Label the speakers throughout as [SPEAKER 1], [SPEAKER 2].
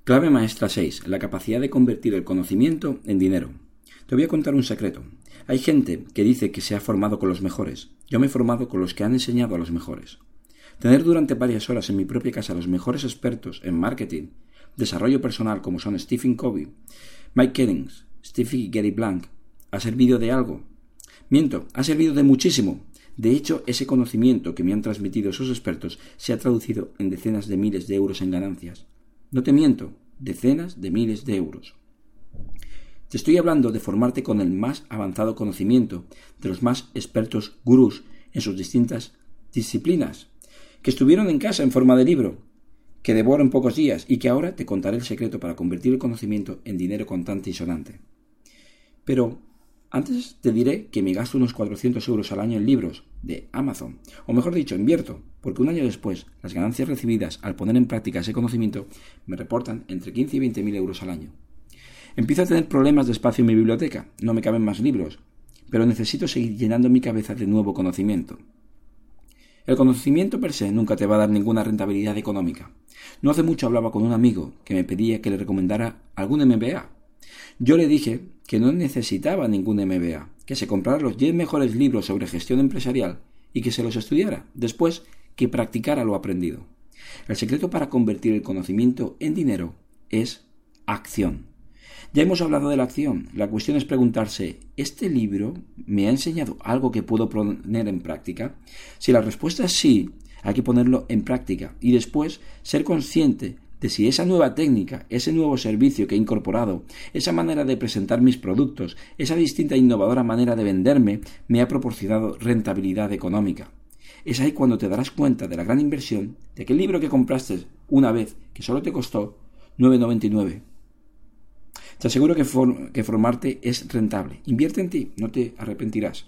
[SPEAKER 1] Clave maestra 6. La capacidad de convertir el conocimiento en dinero. Te voy a contar un secreto. Hay gente que dice que se ha formado con los mejores. Yo me he formado con los que han enseñado a los mejores. Tener durante varias horas en mi propia casa a los mejores expertos en marketing, desarrollo personal como son Stephen Covey, Mike Kellings, Steffi Gary Blank, ¿ha servido de algo? Miento, ha servido de muchísimo. De hecho, ese conocimiento que me han transmitido esos expertos se ha traducido en decenas de miles de euros en ganancias. No te miento, decenas de miles de euros. Te estoy hablando de formarte con el más avanzado conocimiento de los más expertos gurús en sus distintas disciplinas, que estuvieron en casa en forma de libro, que devoro en pocos días y que ahora te contaré el secreto para convertir el conocimiento en dinero contante y sonante. Pero antes te diré que me gasto unos 400 euros al año en libros de Amazon, o mejor dicho, invierto, porque un año después las ganancias recibidas al poner en práctica ese conocimiento me reportan entre 15 y 20.000 euros al año. Empiezo a tener problemas de espacio en mi biblioteca, no me caben más libros, pero necesito seguir llenando mi cabeza de nuevo conocimiento. El conocimiento per se nunca te va a dar ninguna rentabilidad económica. No hace mucho hablaba con un amigo que me pedía que le recomendara algún MBA. Yo le dije que no necesitaba ningún MBA, que se comprara los 10 mejores libros sobre gestión empresarial y que se los estudiara, después que practicara lo aprendido. El secreto para convertir el conocimiento en dinero es acción. Ya hemos hablado de la acción. La cuestión es preguntarse, ¿este libro me ha enseñado algo que puedo poner en práctica? Si la respuesta es sí, hay que ponerlo en práctica y después ser consciente de si esa nueva técnica, ese nuevo servicio que he incorporado, esa manera de presentar mis productos, esa distinta e innovadora manera de venderme, me ha proporcionado rentabilidad económica. Es ahí cuando te darás cuenta de la gran inversión de aquel libro que compraste una vez que solo te costó 9,99. Te aseguro que formarte es rentable. Invierte en ti, no te arrepentirás.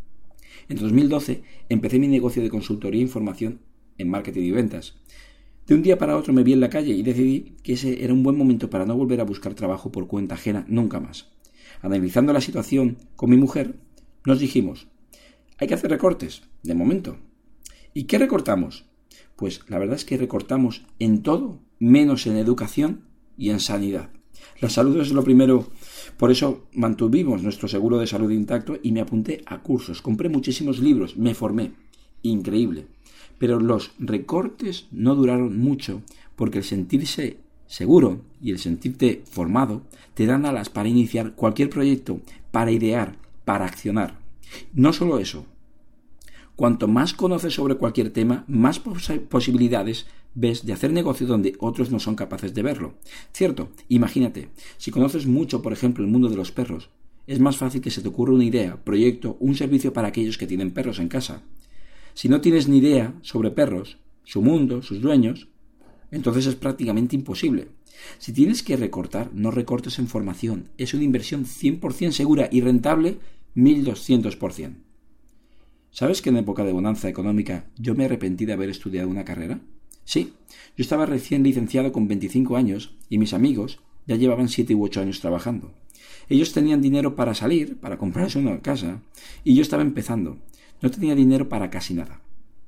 [SPEAKER 1] En 2012 empecé mi negocio de consultoría e información en marketing y ventas. De un día para otro me vi en la calle y decidí que ese era un buen momento para no volver a buscar trabajo por cuenta ajena nunca más. Analizando la situación con mi mujer, nos dijimos, hay que hacer recortes, de momento. ¿Y qué recortamos? Pues la verdad es que recortamos en todo, menos en educación y en sanidad. La salud es lo primero, por eso mantuvimos nuestro seguro de salud intacto y me apunté a cursos, compré muchísimos libros, me formé, increíble. Pero los recortes no duraron mucho porque el sentirse seguro y el sentirte formado te dan alas para iniciar cualquier proyecto, para idear, para accionar. No solo eso, cuanto más conoces sobre cualquier tema, más posibilidades ves de hacer negocio donde otros no son capaces de verlo. Cierto, imagínate, si conoces mucho, por ejemplo, el mundo de los perros, es más fácil que se te ocurra una idea, proyecto, un servicio para aquellos que tienen perros en casa. Si no tienes ni idea sobre perros, su mundo, sus dueños, entonces es prácticamente imposible. Si tienes que recortar, no recortes en formación. Es una inversión 100% segura y rentable 1200%. ¿Sabes que en época de bonanza económica yo me arrepentí de haber estudiado una carrera? Sí, yo estaba recién licenciado con 25 años y mis amigos ya llevaban 7 u 8 años trabajando. Ellos tenían dinero para salir, para comprarse una casa, y yo estaba empezando. No tenía dinero para casi nada.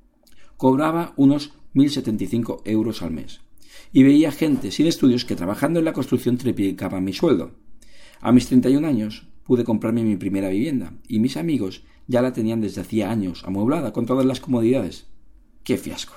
[SPEAKER 1] Cobraba unos 1.075 euros al mes. Y veía gente sin estudios que trabajando en la construcción triplicaba mi sueldo. A mis 31 años pude comprarme mi primera vivienda y mis amigos ya la tenían desde hacía años, amueblada, con todas las comodidades. ¡Qué fiasco!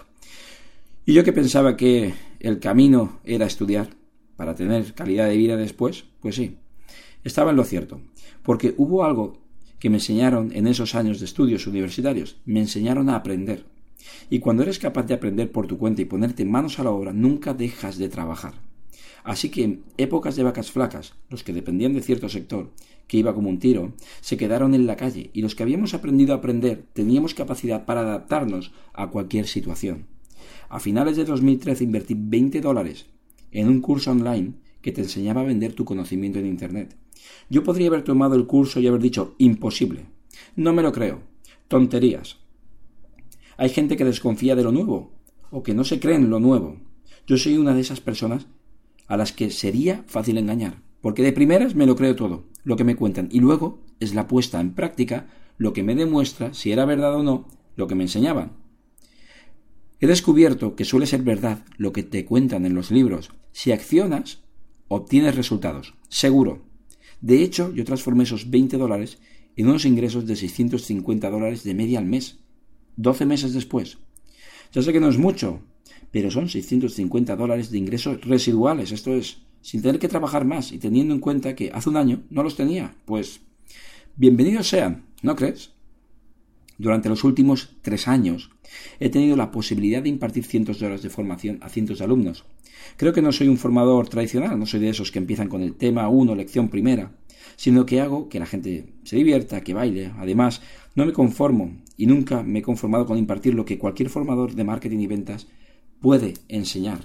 [SPEAKER 1] Y yo que pensaba que el camino era estudiar para tener calidad de vida después, pues sí, estaba en lo cierto, porque hubo algo que me enseñaron en esos años de estudios universitarios, me enseñaron a aprender. Y cuando eres capaz de aprender por tu cuenta y ponerte manos a la obra, nunca dejas de trabajar. Así que en épocas de vacas flacas, los que dependían de cierto sector, que iba como un tiro, se quedaron en la calle y los que habíamos aprendido a aprender teníamos capacidad para adaptarnos a cualquier situación. A finales de 2013 invertí $20 en un curso online que te enseñaba a vender tu conocimiento en Internet. Yo podría haber tomado el curso y haber dicho, imposible. No me lo creo. Tonterías. Hay gente que desconfía de lo nuevo o que no se cree en lo nuevo. Yo soy una de esas personas a las que sería fácil engañar, porque de primeras me lo creo todo, lo que me cuentan, y luego es la puesta en práctica lo que me demuestra si era verdad o no lo que me enseñaban. He descubierto que suele ser verdad lo que te cuentan en los libros. Si accionas, obtienes resultados. Seguro. De hecho, yo transformé esos $20 en unos ingresos de $650 de media al mes. 12 meses después. Ya sé que no es mucho, pero son $650 de ingresos residuales. Esto es, sin tener que trabajar más y teniendo en cuenta que hace un año no los tenía. Pues, bienvenidos sean, ¿no crees? Durante los últimos 3 años he tenido la posibilidad de impartir cientos de horas de formación a cientos de alumnos. Creo que no soy un formador tradicional, no soy de esos que empiezan con el tema 1, lección primera, sino que hago que la gente se divierta, que baile. Además, no me conformo y nunca me he conformado con impartir lo que cualquier formador de marketing y ventas puede enseñar.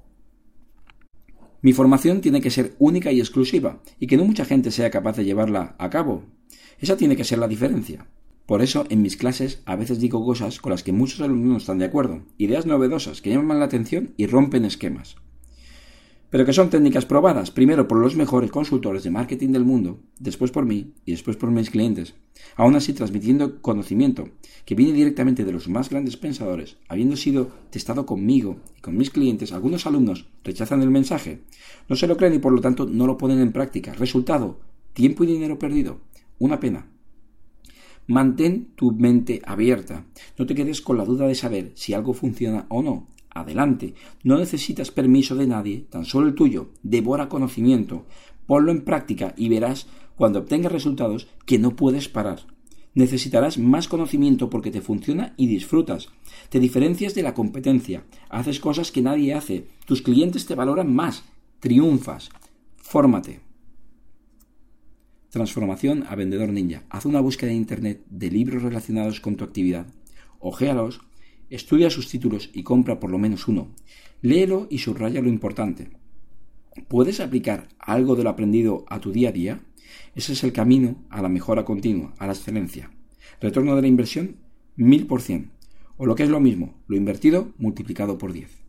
[SPEAKER 1] Mi formación tiene que ser única y exclusiva y que no mucha gente sea capaz de llevarla a cabo. Esa tiene que ser la diferencia. Por eso, en mis clases a veces digo cosas con las que muchos alumnos no están de acuerdo, ideas novedosas que llaman la atención y rompen esquemas. Pero que son técnicas probadas, primero por los mejores consultores de marketing del mundo, después por mí y después por mis clientes, aún así transmitiendo conocimiento que viene directamente de los más grandes pensadores. Habiendo sido testado conmigo y con mis clientes, algunos alumnos rechazan el mensaje, no se lo creen y por lo tanto no lo ponen en práctica. Resultado, tiempo y dinero perdido. Una pena. Mantén tu mente abierta. No te quedes con la duda de saber si algo funciona o no. Adelante. No necesitas permiso de nadie, tan solo el tuyo. Devora conocimiento. Ponlo en práctica y verás, cuando obtengas resultados, que no puedes parar. Necesitarás más conocimiento porque te funciona y disfrutas. Te diferencias de la competencia. Haces cosas que nadie hace. Tus clientes te valoran más. Triunfas. Fórmate. Transformación a vendedor ninja. Haz una búsqueda en internet de libros relacionados con tu actividad. Ogéalos, estudia sus títulos y compra por lo menos uno. Léelo y subraya lo importante. ¿Puedes aplicar algo de lo aprendido a tu día a día? Ese es el camino a la mejora continua, a la excelencia. Retorno de la inversión, 1000%. O lo que es lo mismo, lo invertido multiplicado por 10.